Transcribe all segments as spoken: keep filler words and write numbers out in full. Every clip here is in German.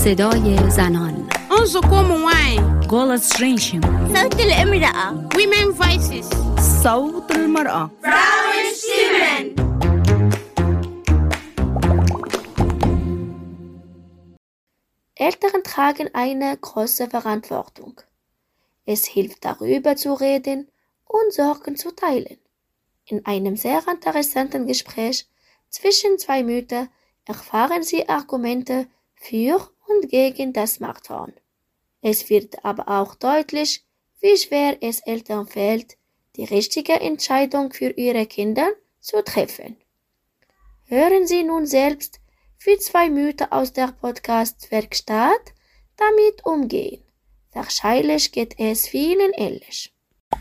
صدای زنان. انظركم وين غلط رينشم. صوت الامرأة. Women Voices. صوت المرأة. Frauenstimmen. Eltern tragen eine große Verantwortung. Es hilft darüber zu reden und Sorgen zu teilen. In einem sehr interessanten Gespräch zwischen zwei Müttern erfahren Sie Argumente für und gegen das Smartphone. Es wird aber auch deutlich, wie schwer es Eltern fällt, die richtige Entscheidung für ihre Kinder zu treffen. Hören Sie nun selbst, wie zwei Mütter aus der Podcast-Werkstatt damit umgehen. Wahrscheinlich geht es vielen ähnlich.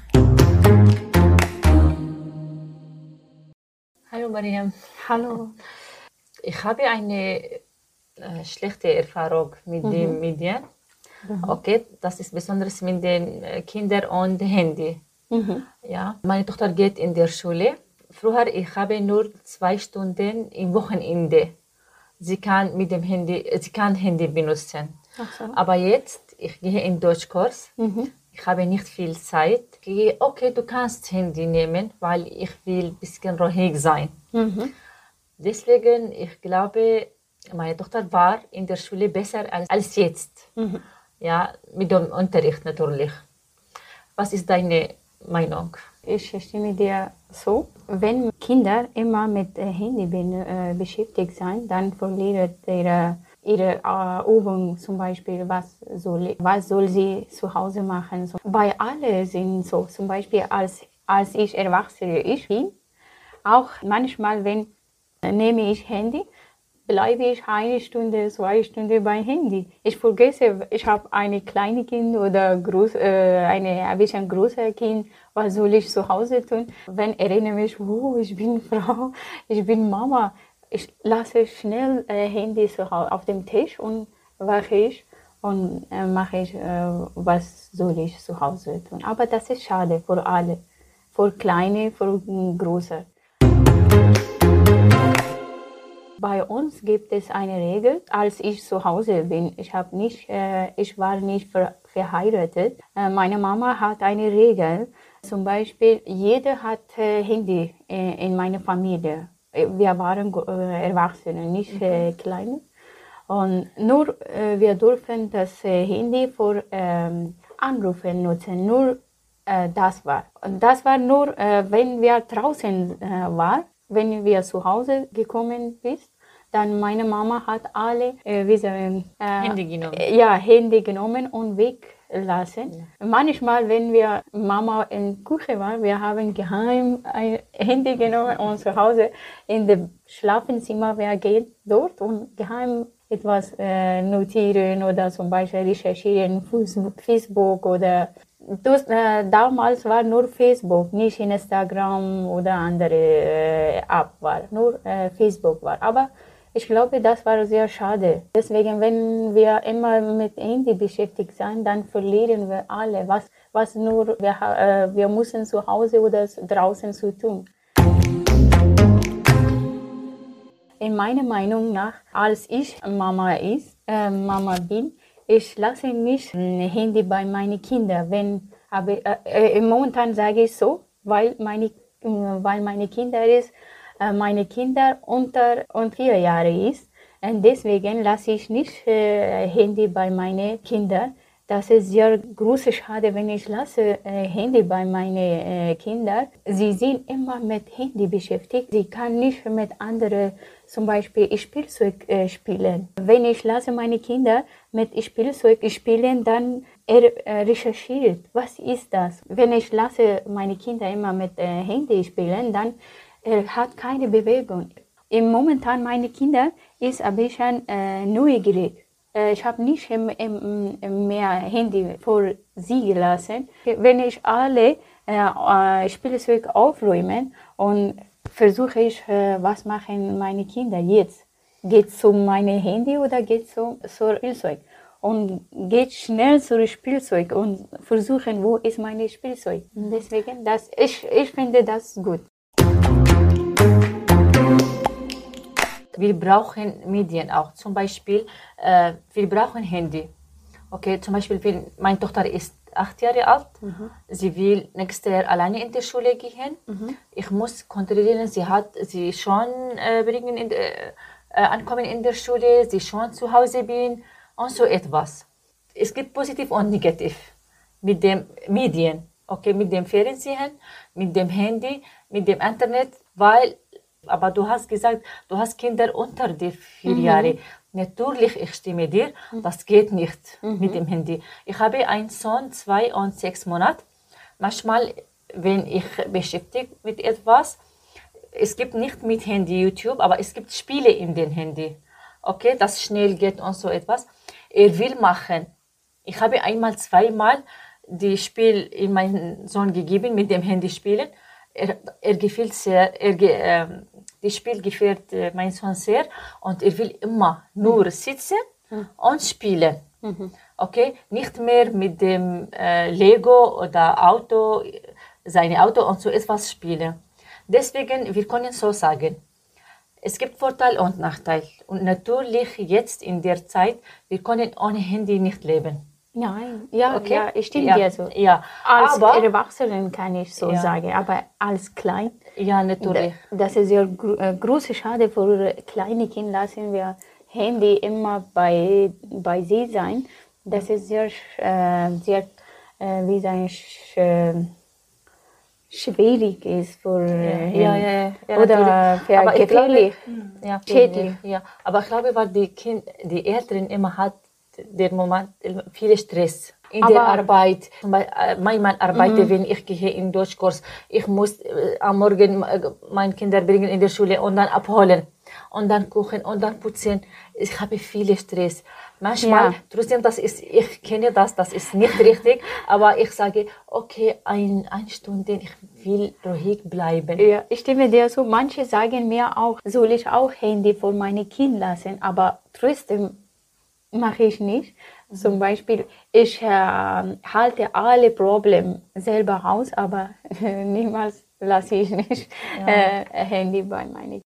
Hallo Mariam. Hallo. Ich habe eine äh, schlechte Erfahrung mit mhm. den Medien. Mhm. Okay, das ist besonders mit den äh, Kindern und Handy. Mhm. Ja, meine Tochter geht in der Schule. Früher ich habe nur zwei Stunden im Wochenende. Sie kann mit dem Handy, sie kann Handy benutzen. Ach so. Aber jetzt, ich gehe in Deutschkurs. Mhm. Ich habe nicht viel Zeit. Ich gehe, okay, du kannst Handy nehmen, weil ich will ein bisschen ruhig sein. Mhm. Deswegen, ich glaube, meine Tochter war in der Schule besser als, als jetzt. Mhm. Ja, mit dem Unterricht natürlich. Was ist deine Meinung? Ich stimme dir so. Wenn Kinder immer mit Handy be- beschäftigt sind, dann verlieren ihre, ihre uh, Übung zum Beispiel, was soll, was soll sie zu Hause machen. So, bei allen sind so, zum Beispiel als, als ich Erwachsene ich bin, auch manchmal, wenn nehme ich Handy, bleibe ich eine Stunde, zwei Stunden beim Handy. Ich vergesse, ich habe eine kleine Kind oder groß, äh, eine ein bisschen größere Kind. Was soll ich zu Hause tun? Wenn ich erinnere mich, oh, ich bin Frau, ich bin Mama. Ich lasse schnell äh, Handy zu Hause auf dem Tisch und wache ich und äh, mache ich, äh, was soll ich zu Hause tun. Aber das ist schade für alle, für Kleine, für Große. Bei uns gibt es eine Regel, als ich zu Hause bin. Ich, hab nicht, äh, ich war nicht ver- verheiratet. Äh, meine Mama hat eine Regel. Zum Beispiel, jeder hat äh, Handy äh, in meiner Familie. Wir waren äh, Erwachsene, nicht äh, Kleine. Und nur äh, wir durften das äh, Handy für ähm, Anrufen nutzen. Nur äh, das war. Und das war nur, äh, wenn wir draußen äh, waren. Wenn wir zu Hause gekommen sind, dann meine Mama hat alle äh, wie sagen, äh, Handy genommen. Äh, ja, Handy genommen und weglassen. Ja. Manchmal, wenn wir Mama in der Küche waren, wir haben geheim ein Handy genommen und zu Hause in dem Schlafzimmer, wir gehen dort und geheim etwas äh, notieren oder zum Beispiel recherchieren, Facebook oder Das, äh, damals war nur Facebook, nicht Instagram oder andere äh, App war, nur äh, Facebook war. Aber ich glaube, das war sehr schade. Deswegen, wenn wir immer mit Handy beschäftigt sind, dann verlieren wir alle, was, was nur wir, äh, wir müssen zu Hause oder draußen zu tun. In meiner Meinung nach, als ich Mama ist, äh, Mama bin, ich lasse nicht ein Handy bei meinen Kindern. Wenn, aber, äh, momentan sage ich so, weil meine, äh, weil meine Kinder ist, äh, meine Kinder unter und vier Jahre ist. Und deswegen lasse ich nicht äh, Handy bei meinen Kindern. Das ist sehr große Schade, wenn ich lasse äh, Handy bei meinen äh, Kindern. Sie sind immer mit Handy beschäftigt. Sie kann nicht mit anderen, zum Beispiel Spielzeug äh, spielen. Wenn ich lasse meine Kinder mit Spielzeug spielen, dann er äh, recherchiert, was ist das? Wenn ich lasse meine Kinder immer mit äh, Handy spielen, dann er hat keine Bewegung. Im Momentan meine Kinder ist ein bisschen äh, neugierig. Ich habe nicht mehr Handy für sie gelassen. Wenn ich alle äh, Spielzeug aufräume und versuche ich, äh, was machen meine Kinder jetzt? Geht es zu meinem Handy oder geht es zu, zu Spielzeug? Und geht schnell zu Spielzeug und versuchen, wo ist mein Spielzeug? Und deswegen, das, ich, ich finde das gut. wir brauchen Medien auch. Zum Beispiel, äh, wir brauchen Handy. Okay, zum Beispiel, wenn meine Tochter ist acht Jahre alt, mhm. sie will nächstes Jahr alleine in die Schule gehen. Mhm. Ich muss kontrollieren, sie hat sie schon äh, bringen in, äh, ankommen in der Schule, sie schon zu Hause bin und so etwas. Es gibt positiv und negativ mit den Medien, okay, mit dem Fernsehen, mit dem Handy, mit dem Internet, weil, aber du hast gesagt, du hast Kinder unter die vier mhm. Jahre. Natürlich, ich stimme dir, das geht nicht mhm. mit dem Handy. Ich habe einen Sohn, zwei und sechs Monate. Manchmal, wenn ich beschäftigt mit etwas, es gibt nicht mit Handy YouTube, aber es gibt Spiele in den Handy. Okay, das schnell geht und so etwas. Er will machen. Ich habe einmal, zweimal die Spiel in meinen Sohn gegeben, mit dem Handy spielen. Er, er gefällt sehr, er, äh, das Spiel gefällt äh, mein Sohn sehr und er will immer nur mhm. sitzen mhm. und spielen. Mhm. Okay, nicht mehr mit dem äh, Lego oder Auto, seine Auto und so etwas spielen. Deswegen, wir können so sagen, es gibt Vorteil und Nachteil. Und natürlich jetzt in der Zeit, wir können ohne Handy nicht leben. Nein, ja, okay? Ja, ich stimme ja. dir so. Ja. Als aber, Erwachsenen kann ich so ja. sagen, aber als Klein, ja, natürlich. Das ist ja gro äh, große Schade für kleine Kinder, lassen wir Handy immer bei, bei sie sein. Das ist sehr, äh, sehr äh, wie sagen, sch äh, schwierig ist für äh, ja, ja, ja, ja, oder für aber gefährlich. Glaube, ja, schädlich. Ja, aber ich glaube, weil die kind, die Eltern immer hat der Moment viel Stress in aber der Arbeit. Mein Mann arbeitet, mhm. wenn ich gehe in Deutschkurs. Ich muss äh, am Morgen äh, meine Kinder bringen in der Schule und dann abholen und dann kochen und dann putzen. Ich habe viel Stress. Manchmal, ja. trotzdem, das ist, ich kenne das, das ist nicht richtig, aber ich sage, okay, ein, eine Stunde, ich will ruhig bleiben. Ja, ich stimme dir so. Manche sagen mir auch, soll ich auch Handy für meine Kinder lassen, aber trotzdem mache ich nicht. Mhm. Zum Beispiel, ich äh, halte alle Probleme selber aus, aber äh, niemals lasse ich nicht ja. äh, Handy bei meinen Kindern.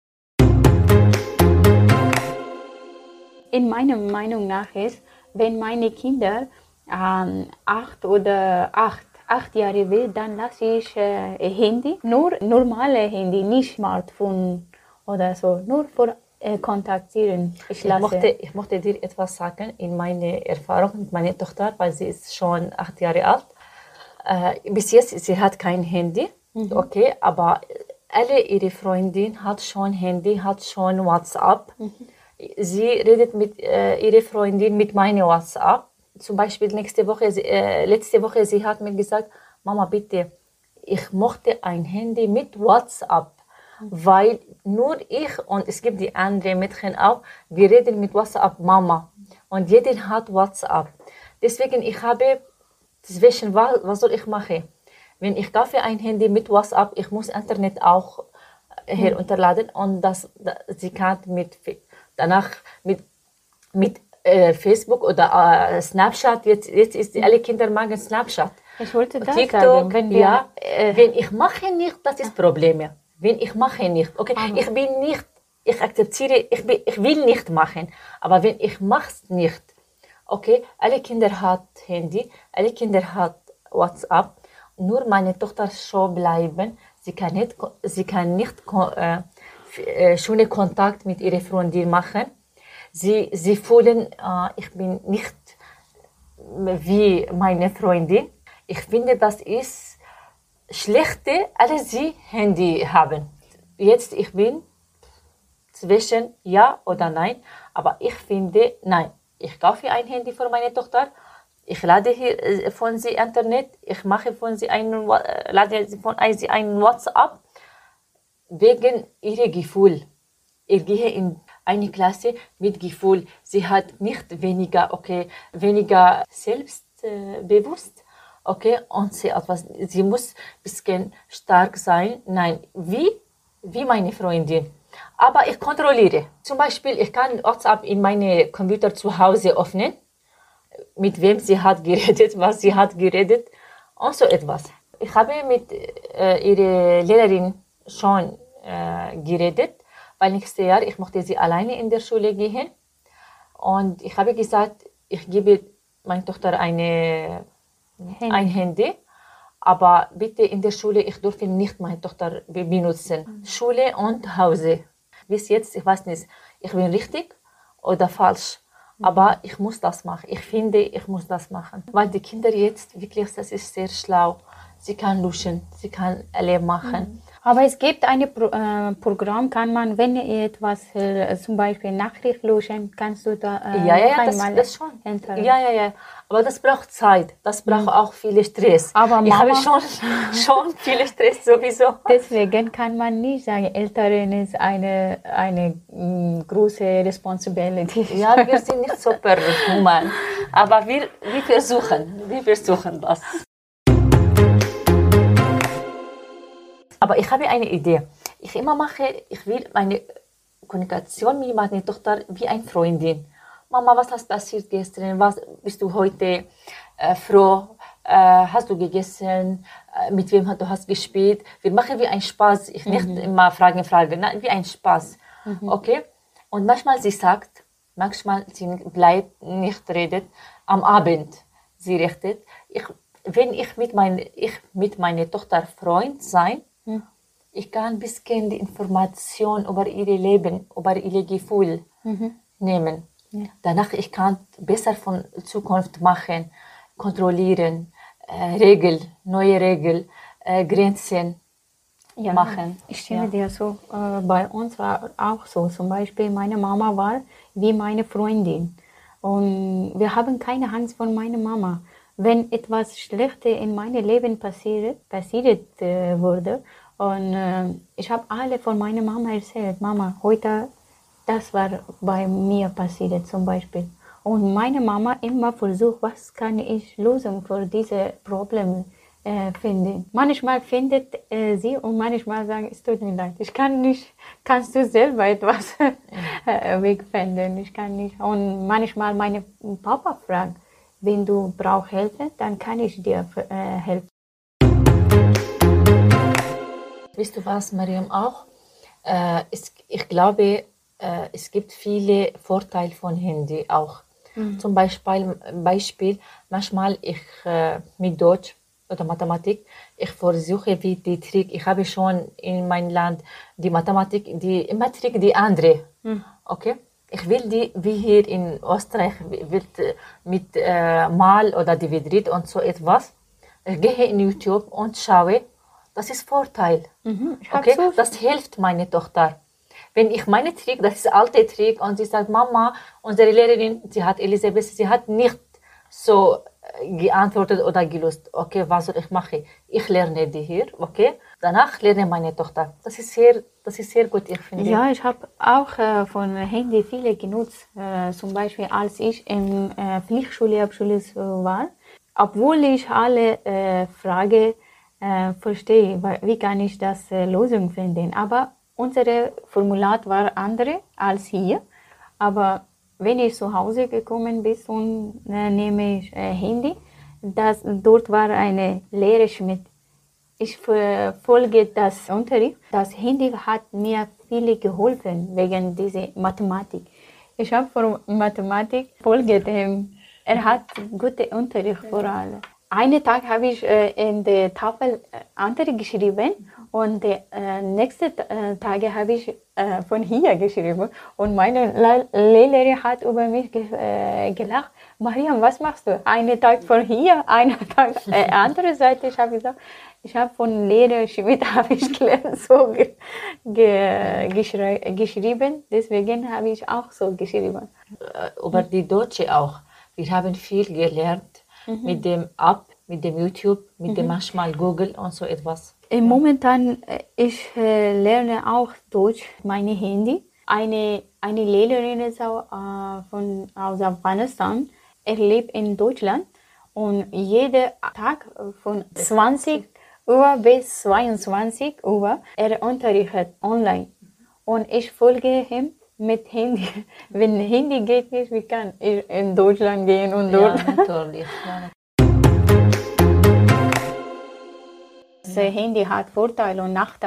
In meiner Meinung nach ist, wenn meine Kinder ähm, acht oder acht, acht Jahre wird, dann lasse ich äh, Handy, nur normale Handy, nicht Smartphone oder so, nur für äh, kontaktieren. Ich, ich, mochte, ich mochte dir etwas sagen in meiner Erfahrung mit meiner Tochter, weil sie ist schon acht Jahre alt. Äh, bis jetzt, sie hat kein Handy, mhm. okay, aber alle ihre Freundinnen hat schon Handy, hat schon WhatsApp. Mhm. Sie redet mit äh, ihrer Freundin mit meiner WhatsApp. Zum Beispiel nächste Woche, äh, letzte Woche, sie hat mir gesagt, Mama, bitte, ich mochte ein Handy mit WhatsApp, mhm. weil nur ich und es gibt die anderen Mädchen auch, wir reden mit WhatsApp Mama und jeder hat WhatsApp. Deswegen, ich habe, zwischen, was, was soll ich machen? Wenn ich kaufe ein Handy mit WhatsApp, ich muss Internet auch herunterladen und das, das, sie kann mit danach mit, mit äh, Facebook oder äh, Snapchat, jetzt, jetzt ist alle Kinder machen Snapchat. Ich wollte das TikTok, sagen. Wenn wir, ja, äh, wenn ich mache nicht, das ist Probleme. Wenn ich mache nicht, okay, aber ich bin nicht, ich akzeptiere, ich, bin, ich will nicht machen, aber wenn ich mache es nicht, okay, alle Kinder hat Handy, alle Kinder hat WhatsApp, nur meine Tochter schon bleiben, sie kann nicht, sie kann nicht äh, Äh, schöne Kontakt mit ihrer Freundin machen. Sie, sie fühlen, äh, ich bin nicht wie meine Freundin. Ich finde, das ist schlechte, alle sie Handy haben. Jetzt, ich bin zwischen ja oder nein, aber ich finde, nein, ich kaufe ein Handy für meine Tochter, ich lade hier von sie Internet, ich mache von sie einen, lade von sie einen WhatsApp, wegen ihrem Gefühl. Ich gehe in eine Klasse mit Gefühl. Sie hat nicht weniger, okay, weniger selbstbewusst, okay, und sie etwas, sie muss ein bisschen stark sein. Nein, wie, wie meine Freundin. Aber ich kontrolliere. Zum Beispiel, ich kann WhatsApp in meine Computer zu Hause öffnen, mit wem sie hat geredet, was sie hat geredet und so etwas. Ich habe mit äh, ihrer Lehrerin schon äh, geredet, weil nächstes Jahr, ich möchte sie alleine in der Schule gehen. Und ich habe gesagt, ich gebe meiner Tochter eine, Handy. ein Handy, aber bitte in der Schule, ich durfte nicht meine Tochter benutzen. Mhm. Schule und Hause. Bis jetzt, ich weiß nicht, ich bin richtig oder falsch, mhm. aber ich muss das machen. Ich finde, ich muss das machen. Weil die Kinder jetzt, wirklich, das ist sehr schlau. Sie kann luschen, sie kann alle machen. Mhm. Aber es gibt ein Pro äh, Programm, kann man, wenn ihr etwas, äh, zum Beispiel Nachricht löschen, kannst du da äh, ja, ja, ja, das, einmal das schon. enter. Ja, ja, ja. Aber das braucht Zeit. Das braucht mhm. auch viel Stress. Aber ich Mama, habe schon, schon viel Stress sowieso. Deswegen kann man nicht sagen, Eltern ist eine, eine mh, große Responsibility. Ja, wir sind nicht superhuman. Aber wir, wir versuchen, wir versuchen das. Aber ich habe eine Idee. Ich immer mache, ich will meine Kommunikation mit meiner Tochter wie eine Freundin. Mama, was hast passiert gestern? Was bist du heute äh, froh? Äh, hast du gegessen? Äh, mit wem hast du hast gespielt? Wir machen wie einen Spaß. Ich nicht mhm. immer Fragen, Fragen, nein, wie ein Spaß. Mhm. Okay? Und manchmal sie sagt, manchmal sie bleibt nicht redet. Am Abend sie redet. Ich, wenn ich mit mein, ich mit meiner Tochter Freund sein, mhm. ich kann ein bisschen die Information über ihr Leben, über ihr Gefühl mhm. nehmen. Ja. Danach ich kann besser von Zukunft machen, kontrollieren, äh, Regeln, neue Regeln, äh, Grenzen ja, machen. Ich stimme ja. dir so. Äh, bei uns war auch so. Zum Beispiel meine Mama war wie meine Freundin. Und wir haben keine Angst vor meiner Mama. Wenn etwas Schlechtes in meinem Leben passiert, passiert äh, wurde, und äh, ich habe alle von meiner Mama erzählt, Mama, heute, das war bei mir passiert zum Beispiel. Und meine Mama immer versucht, was kann ich Lösung für diese Probleme äh, finden. Manchmal findet äh, sie und manchmal sagen, es tut mir leid, ich kann nicht, kannst du selber etwas äh, wegfinden, ich kann nicht. Und manchmal meine Papa fragt, wenn du brauchst Hilfe, dann kann ich dir äh, helfen. Weißt du was, Mariam, auch? Äh, es, ich glaube, äh, es gibt viele Vorteile von Handy auch. Mhm. Zum Beispiel, Beispiel manchmal ich äh, mit Deutsch oder Mathematik, ich versuche wie die Trick, ich habe schon in meinem Land die Mathematik, die immer Trick die andere, mhm. okay? Ich will die, wie hier in Österreich, will, mit äh, Mal oder Dividend und so etwas. Ich gehe in YouTube und schaue, das ist Vorteil. Mhm, okay? So. Das hilft meine Tochter. Wenn ich meine Trick, das ist alte Trick, und sie sagt, Mama, unsere Lehrerin, sie hat Elisabeth, sie hat nicht so geantwortet oder gelöst. Okay, was soll ich machen? Ich lerne die hier, okay? Danach lerne meine Tochter. Das ist sehr, das ist sehr gut, ich finde. Ja, ich habe auch äh, von Handy viele genutzt. Äh, zum Beispiel, als ich in äh, Pflichtschulabschluss war, obwohl ich alle äh, Fragen äh, verstehe, wie kann ich das äh, Lösung finden. Aber unser Formular war andere als hier. Aber wenn ich zu Hause gekommen bin und äh, nehme ich äh, Handy, das, dort war eine Lehre Schmidt. Ich verfolge das Unterricht. Das Handy hat mir viel geholfen wegen dieser Mathematik. Ich habe für Mathematik folge dem. Er hat guten Unterricht für alle. Einen Tag habe ich äh, in der Tafel äh, andere geschrieben und die äh, nächsten äh, Tage habe ich äh, von hier geschrieben. Und meine Le Lehrerin hat über mich ge äh, gelacht. Mariam, was machst du? Einen Tag von hier, einen Tag äh, andere Seite. Ich habe gesagt, ich habe von Lehrer Schmidt habe ich gelernt, so ge ge geschri geschrieben. Deswegen habe ich auch so geschrieben. Über die Deutsche auch. Wir haben viel gelernt. Mhm. Mit dem App, mit dem YouTube, mit mhm. dem manchmal Google und so etwas. Momentan, ich äh, lerne auch Deutsch, meine Handy. Eine, eine Lehrerin ist auch, äh, von, aus Afghanistan. Er lebt in Deutschland und jeden Tag von zwanzig Uhr bis zweiundzwanzig Uhr er unterrichtet online. Und ich folge ihm mit Handy. Wenn Handy geht nicht, wie kann ich in Deutschland gehen und dort? Ja, natürlich. Ja. Das Handy hat Vorteile und Nachteile.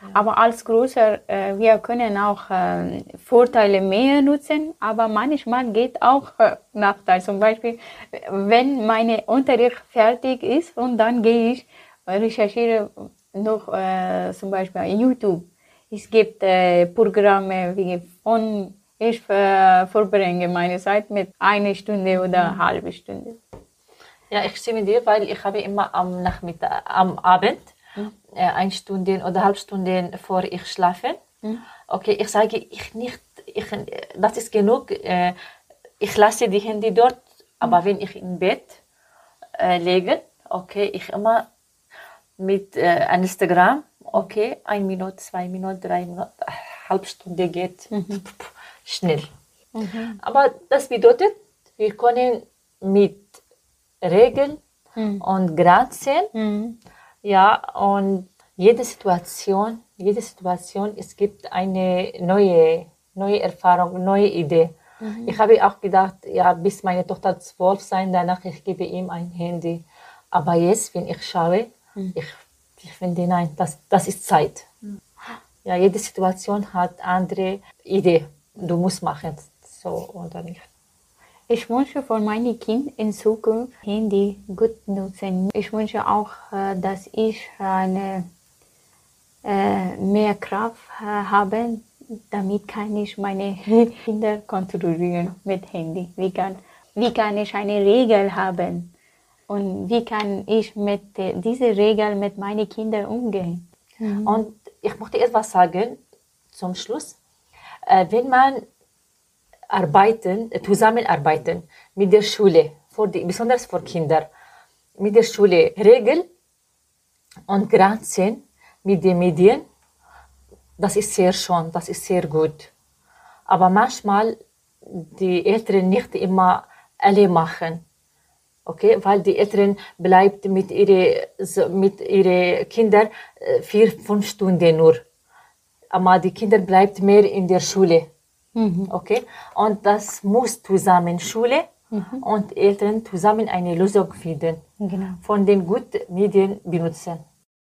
Aber als Großer, äh, wir können auch äh, Vorteile mehr nutzen, aber manchmal geht auch äh, Nachteil. Zum Beispiel, wenn mein Unterricht fertig ist und dann gehe ich, recherchiere noch äh, zum Beispiel YouTube. Es gibt äh, Programme, wie von ich äh, verbringe meine Zeit mit einer Stunde oder eine halbe Stunde. Ja, ich stimme dir, weil ich habe immer am Nachmittag, am Abend mhm. äh, eine Stunde oder eine halbe Stunde vor ich schlafe. Mhm. Okay, ich sage ich nicht, ich, das ist genug. Äh, ich lasse die Handy dort, aber mhm. wenn ich im Bett äh, lege, okay, ich immer mit äh, Instagram, okay, eine Minute, zwei Minuten, drei Minuten, eine halbe Stunde geht mhm. schnell. Mhm. Aber das bedeutet, wir können mit Regeln mhm. und Grenzen, mhm. ja, und jede Situation, jede Situation, es gibt eine neue, neue Erfahrung, neue Idee. Mhm. Ich habe auch gedacht, ja, bis meine Tochter zwölf sein, danach ich gebe ihm ein Handy. Aber jetzt, wenn ich schaue, mhm. ich, ich finde, nein, das, das ist Zeit. Mhm. Ja, jede Situation hat andere Idee. Du musst machen, so oder nicht. Ich wünsche für meine Kinder in Zukunft Handy gut nutzen. Ich wünsche auch, dass ich eine, äh, mehr Kraft habe, damit kann ich meine Kinder kontrollieren mit Handy. Wie kann, wie kann ich eine Regel haben und wie kann ich mit dieser Regel mit meinen Kindern umgehen. Mhm. Und ich möchte etwas sagen zum Schluss. Äh, wenn man arbeiten, zusammenarbeiten mit der Schule, für die, besonders für Kinder, mit der Schule Regeln und Grenzen mit den Medien, das ist sehr schön, das ist sehr gut. Aber manchmal die Eltern nicht immer alle machen, okay, weil die Eltern bleibt mit ihren mit ihre Kindern vier, fünf Stunden nur, aber die Kinder bleibt mehr in der Schule. Okay? Und das muss zusammen Schule mhm. und Eltern zusammen eine Lösung finden, genau. von den guten Medien benutzen.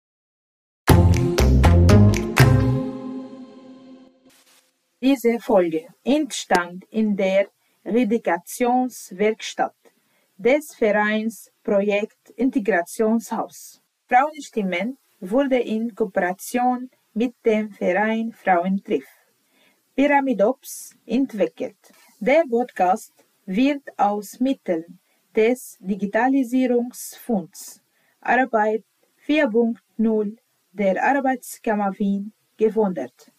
Diese Folge entstand in der Redaktionswerkstatt des Vereins Projekt Integrationshaus. Frauenstimmen wurde in Kooperation mit dem Verein Frauentreff Pyramidops entwickelt. Der Podcast wird aus Mitteln des Digitalisierungsfonds Arbeit vier Punkt null der Arbeitskammer Wien gefördert.